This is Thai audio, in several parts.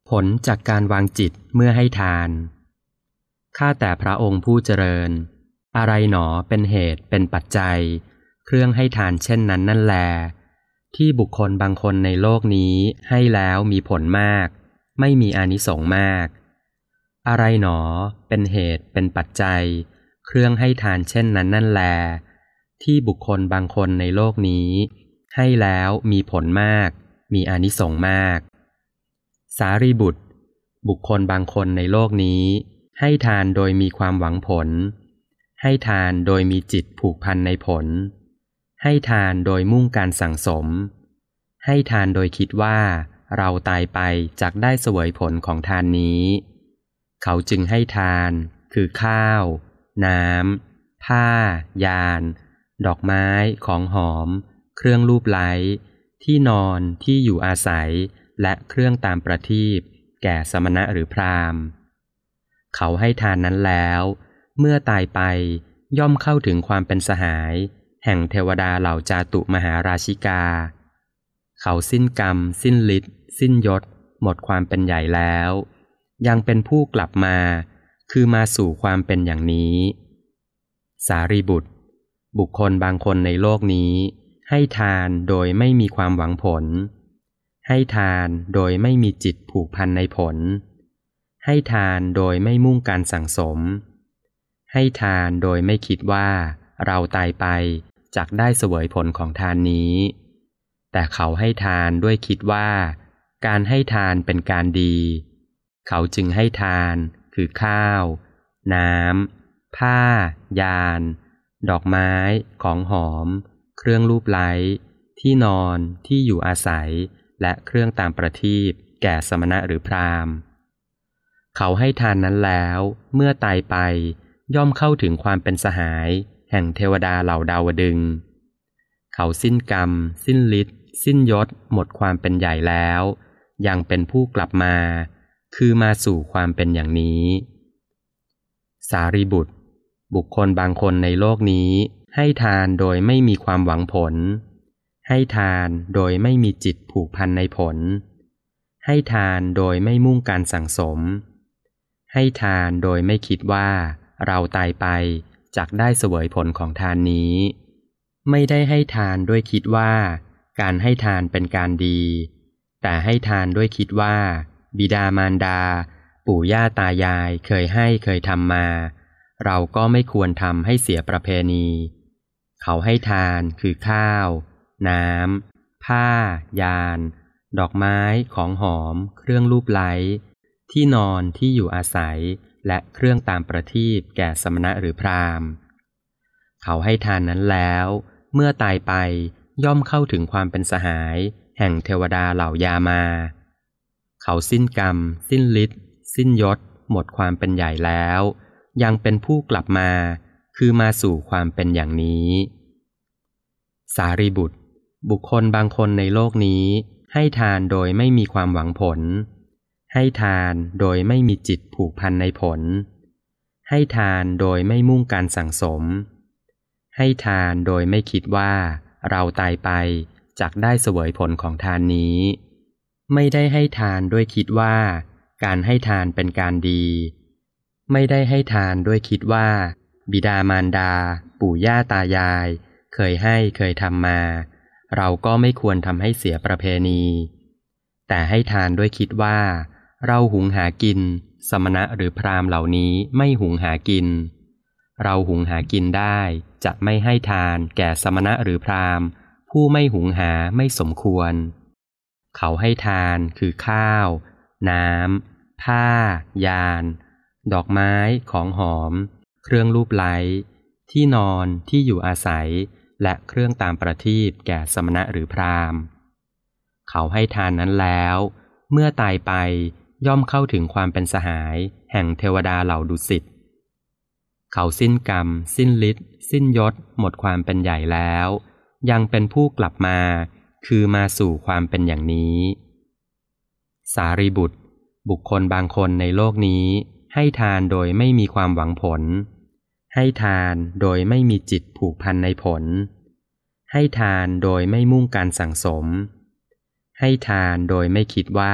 ผลจากการวางจิตเมื่อให้ทานข้าแต่พระองค์ผู้เจริญอะไรหนอเป็นเหตุเป็นปัจจัยเครื่องให้ทานเช่นนั้นนั่นแลที่บุคคลบางคนในโลกนี้ให้แล้วมีผลมากไม่มีอานิสงส์มากอะไรหนอเป็นเหตุเป็นปัจจัยเครื่องให้ทานเช่นนั้นนั่นแลที่บุคคลบางคนในโลกนี้ให้แล้วมีผลมากมีอานิสงส์มากสารีบุตรบุคคลบางคนในโลกนี้ให้ทานโดยมีความหวังผลให้ทานโดยมีจิตผูกพันในผลให้ทานโดยมุ่งการสั่งสมให้ทานโดยคิดว่าเราตายไปจักได้เสวยผลของทานนี้เขาจึงให้ทานคือข้าวน้ำผ้ายานดอกไม้ของหอมเครื่องลูบไล้ที่นอนที่อยู่อาศัยและเครื่องตามประทีปแก่สมณะหรือพราหมณ์เขาให้ทานนั้นแล้วเมื่อตายไปย่อมเข้าถึงความเป็นสหายแห่งเทวดาเหล่าจาตุมหาราชิกาเขาสิ้นกรรมสิ้นฤทธิ์สิ้นยศหมดความเป็นใหญ่แล้วยังเป็นผู้กลับมาคือมาสู่ความเป็นอย่างนี้สารีบุตรบุคคลบางคนในโลกนี้ให้ทานโดยไม่มีความหวังผลให้ทานโดยไม่มีจิตผูกพันในผลให้ทานโดยไม่มุ่งการสั่งสมให้ทานโดยไม่คิดว่าเราตายไปจักได้เสวยผลของทานนี้แต่เขาให้ทานด้วยคิดว่าการให้ทานเป็นการดีเขาจึงให้ทานคือข้าวน้ำผ้ายานดอกไม้ของหอมเครื่องลูบไล้ที่นอนที่อยู่อาศัยและเครื่องตามประทีปแก่สมณะหรือพราหมณ์เขาให้ทานนั้นแล้วเมื่อตายไปย่อมเข้าถึงความเป็นสหายแห่งเทวดาเหล่าดาวดึงส์เขาสิ้นกรรมสิ้นฤทธิ์สิ้นยศหมดความเป็นใหญ่แล้วยังเป็นผู้กลับมาคือมาสู่ความเป็นอย่างนี้สารีบุตรบุคคลบางคนในโลกนี้ให้ทานโดยไม่มีความหวังผลให้ทานโดยไม่มีจิตผูกพันในผลให้ทานโดยไม่มุ่งการสั่งสมให้ทานโดยไม่คิดว่าเราตายไปจักได้เสวยผลของทานนี้ไม่ได้ให้ทานด้วยคิดว่าการให้ทานเป็นการดีแต่ให้ทานด้วยคิดว่าบิดามารดาปู่ย่าตายายเคยให้เคยทำมาเราก็ไม่ควรทำให้เสียประเพณีเขาให้ทานคือข้าวน้ำผ้ายานดอกไม้ของหอมเครื่องลูบไล้ที่นอนที่อยู่อาศัยและเครื่องตามประทีปแก่สมณะหรือพราหมณ์เขาให้ทานนั้นแล้วเมื่อตายไปย่อมเข้าถึงความเป็นสหายแห่งเทวดาเหล่ายามาเขาสิ้นกรรมสิ้นฤทธิ์สิ้นยศหมดความเป็นใหญ่แล้วยังเป็นผู้กลับมาคือมาสู่ความเป็นอย่างนี้สารีบุตรบุคคลบางคนในโลกนี้ให้ทานโดยไม่มีความหวังผลให้ทานโดยไม่มีจิตผูกพันในผลให้ทานโดยไม่มุ่งการสั่งสมให้ทานโดยไม่คิดว่าเราตายไปจักได้เสวยผลของทานนี้ไม่ได้ให้ทานด้วยคิดว่าการให้ทานเป็นการดีไม่ได้ให้ทานด้วยคิดว่าบิดามารดาปู่ย่าตายายเคยให้เคยทำมาเราก็ไม่ควรทำให้เสียประเพณีแต่ให้ทานด้วยคิดว่าเราหุงหากินสมณะหรือพราหมณ์เหล่านี้ไม่หุงหากินเราหุงหากินได้จะไม่ให้ทานแก่สมณะหรือพราหมณ์ผู้ไม่หุงหาไม่สมควรเขาให้ทานคือข้าวน้ำผ้ายานดอกไม้ของหอมเครื่องลูบไล้ที่นอนที่อยู่อาศัยและเครื่องตามประทีปแก่สมณะหรือพราหมณ์เขาให้ทานนั้นแล้วเมื่อตายไปย่อมเข้าถึงความเป็นสหายแห่งเทวดาเหล่าดุสิตเขาสิ้นกรรมสิ้นฤทธิ์สิ้นยศหมดความเป็นใหญ่แล้วยังเป็นผู้กลับมาคือมาสู่ความเป็นอย่างนี้สารีบุตรบุคคลบางคนในโลกนี้ให้ทานโดยไม่มีความหวังผลให้ทานโดยไม่มีจิตผูกพันในผลให้ทานโดยไม่มุ่งการสั่งสมให้ทานโดยไม่คิดว่า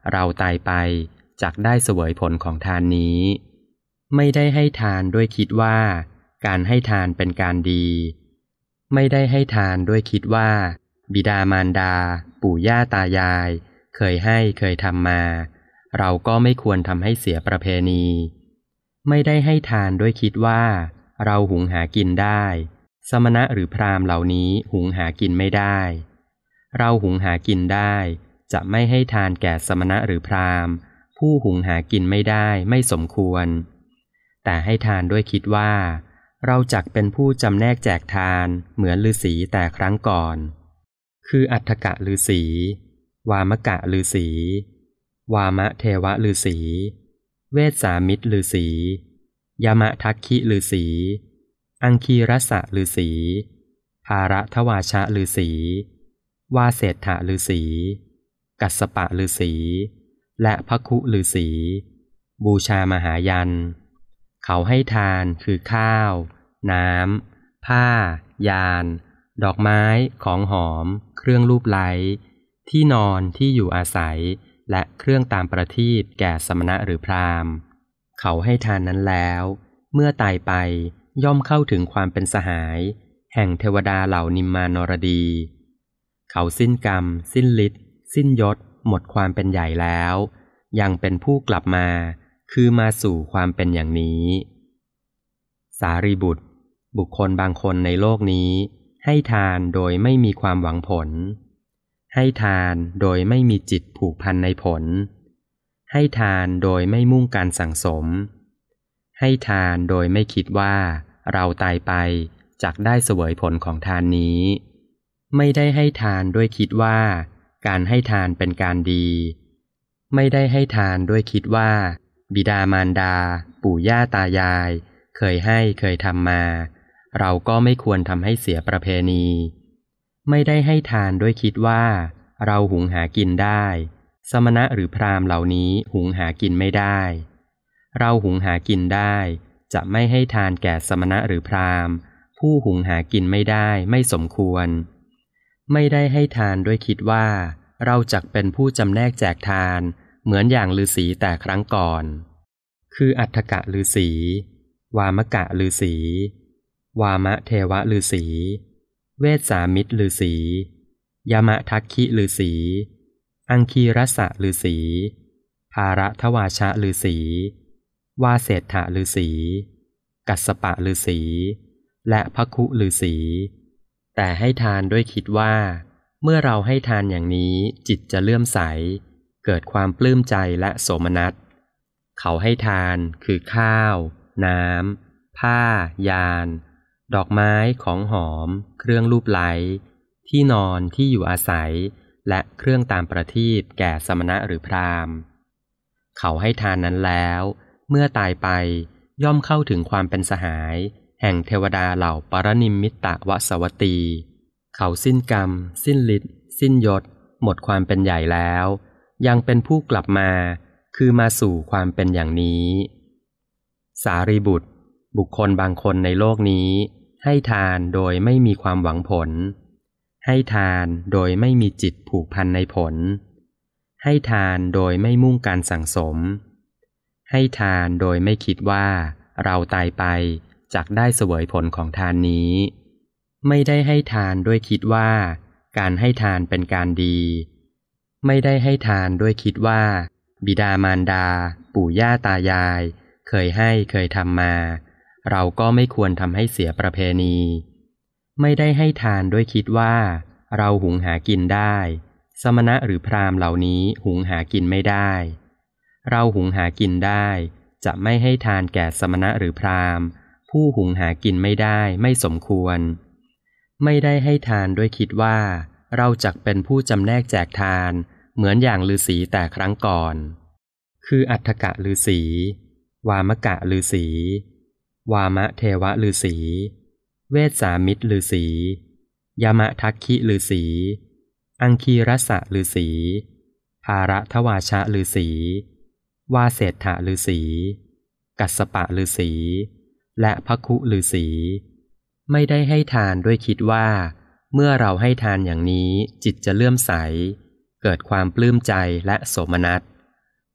เราตายไปจักได้เสวยผลของทานนี้ไม่ได้ให้ทานด้วยคิดว่าการให้ทานเป็นการดีไม่ได้ให้ทานด้วยคิดว่าบิดามารดาปู่ย่าตายายเคยให้เคยทำมาเราก็ไม่ควรทำให้เสียประเพณีไม่ได้ให้ทานด้วยคิดว่าเราหุงหากินได้สมณะหรือพราหมณ์เหล่านี้หุงหากินไม่ได้เราหุงหากินได้จะไม่ให้ทานแก่สมณะหรือพราหมณ์ผู้หุงหากินไม่ได้ไม่สมควรแต่ให้ทานด้วยคิดว่าเราจักเป็นผู้จำแนกแจกทานเหมือนฤาษีแต่ครั้งก่อนคืออัฏฐกะฤาษีวามกะฤาษีวามะเทวฤาษีเวสสามิตรฤาษียมทัคคิฤาษีอังคีรสะฤาษีภารทวาชะฤาษีวาเศรษฐฤาษีกัสสปะฤาษีและภคุฤาษีบูชามหายันเขาให้ทานคือข้าวน้ำผ้ายานดอกไม้ของหอมเครื่องลูบไล้ที่นอนที่อยู่อาศัยและเครื่องตามประทีปแก่สมณะหรือพราหมณ์เขาให้ทานนั้นแล้วเมื่อตายไปย่อมเข้าถึงความเป็นสหายแห่งเทวดาเหล่านิมมานรดีเขาสิ้นกรรมสิ้นฤทธิ์สิ้นยศหมดความเป็นใหญ่แล้วยังเป็นผู้กลับมาคือมาสู่ความเป็นอย่างนี้สารีบุตรบุคคลบางคนในโลกนี้ให้ทานโดยไม่มีความหวังผลให้ทานโดยไม่มีจิตผูกพันในผลให้ทานโดยไม่มุ่งการสั่งสมให้ทานโดยไม่คิดว่าเราตายไปจักได้เสวยผลของทานนี้ไม่ได้ให้ทานด้วยคิดว่าการให้ทานเป็นการดีไม่ได้ให้ทานด้วยคิดว่าบิดามารดาปู่ย่าตายายเคยให้เคยทำมาเราก็ไม่ควรทำให้เสียประเพณีไม่ได้ให้ทานด้วยคิดว่าเราหุงหากินได้สมณะหรือพราหมณ์เหล่านี้หุงหากินไม่ได้เราหุงหากินได้จะไม่ให้ทานแก่สมณะหรือพราหมณ์ผู้หุงหากินไม่ได้ไม่สมควรไม่ได้ให้ทานด้วยคิดว่าเราจักเป็นผู้จำแนกแจกทานเหมือนอย่างฤาษีแต่ครั้งก่อนคืออัฏฐกะฤาษีวามกะฤาษีวามะเทวฤาษีเวสสามิตรฤาษียมทัคคิฤาษีอังคีรสะฤาษีภารทวาชะฤาษีวาเศรษฐฤาษีกัสสปะฤาษีและภคุฤาษีแต่ให้ทานด้วยคิดว่าเมื่อเราให้ทานอย่างนี้จิตจะเลื่อมใสเกิดความปลื้มใจและโสมนัสเขาให้ทานคือข้าวน้ำผ้ายานดอกไม้ของหอมเครื่องลูบไล้ที่นอนที่อยู่อาศัยและเครื่องตามประทีปแก่สมณะหรือพราหมณ์เขาให้ทานนั้นแล้วเมื่อตายไปย่อมเข้าถึงความเป็นสหายแห่งเทวดาเหล่าปรนิมมิตวสวัตตีเขาสิ้นกรรมสิ้นฤทธิ์สิ้นยศหมดความเป็นใหญ่แล้วยังเป็นผู้กลับมาคือมาสู่ความเป็นอย่างนี้สารีบุตรบุคคลบางคนในโลกนี้ให้ทานโดยไม่มีความหวังผลให้ทานโดยไม่มีจิตผูกพันในผลให้ทานโดยไม่มุ่งการสั่งสมให้ทานโดยไม่คิดว่าเราตายไปจักได้เสวยผลของทานนี้ไม่ได้ให้ทานด้วยคิดว่าการให้ทานเป็นการดีไม่ได้ให้ทานด้วยคิดว่าบิดามารดาปู่ย่าตายายเคยให้เคยทำมาเราก็ไม่ควรทำให้เสียประเพณีไม่ได้ให้ทานด้วยคิดว่าเราหุงหากินได้สมณะหรือพราหมณ์เหล่านี้หุงหากินไม่ได้เราหุงหากินได้จะไม่ให้ทานแก่สมณะหรือพราหมณ์ผู้หุงหากินไม่ได้ไม่สมควรไม่ได้ให้ทานด้วยคิดว่าเราจักเป็นผู้จำแนกแจกทานเหมือนอย่างฤาษีแต่ครั้งก่อนคืออัฏฐกะฤาษีวามกะฤาษีวามะเทวฤาษีเวสสามิตรฤาษียมทัคคิฤาษีอังคีรสะฤาษีภารทวาชะฤาษีวาเศรษฐฤาษีกัสสปะฤาษีและภคุฤาษีไม่ได้ให้ทานด้วยคิดว่าเมื่อเราให้ทานอย่างนี้จิตจะเลื่อมใสเกิดความปลื้มใจและโสมนัส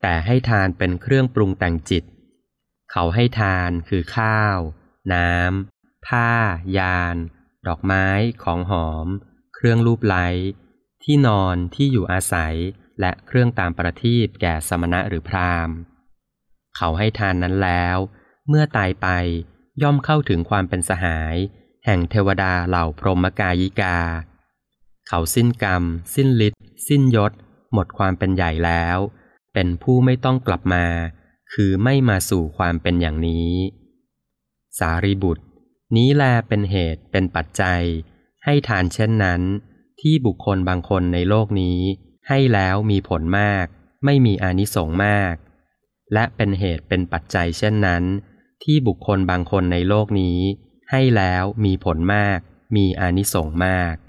แต่ให้ทานเป็นเครื่องปรุงแต่งจิตเขาให้ทานคือข้าวน้ำผ้ายานดอกไม้ของหอมเครื่องลูบไล้ที่นอนที่อยู่อาศัยและเครื่องตามประทีปแก่สมณะหรือพราหมณ์เขาให้ทานนั้นแล้วเมื่อตายไปย่อมเข้าถึงความเป็นสหายแห่งเทวดาเหล่าพรหมกายิกาเขาสิ้นกรรมสิ้นฤทธิ์สิ้นยศหมดความเป็นใหญ่แล้วเป็นผู้ไม่ต้องกลับมาคือไม่มาสู่ความเป็นอย่างนี้สารีบุตรนี้แลเป็นเหตุเป็นปัจจัยให้ทานเช่นนั้นที่บุคคลบางคนในโลกนี้ให้แล้วมีผลมากไม่มีอานิสงส์มากและเป็นเหตุเป็นปัจจัยเช่นนั้นที่บุคคลบางคนในโลกนี้ให้แล้วมีผลมากมีอานิสงส์มาก